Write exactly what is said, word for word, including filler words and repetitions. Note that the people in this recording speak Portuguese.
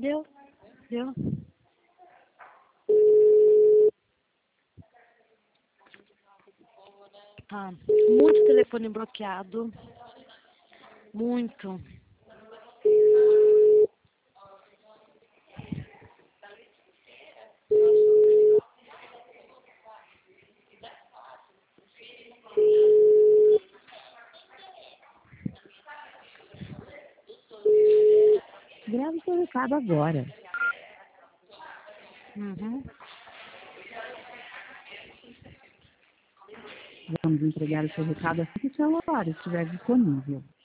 Deu, deu. Tá. Muito telefone bloqueado. Muito. Grave seu recado agora. Uhum. Vamos entregar o seu recado assim que o celular estiver disponível.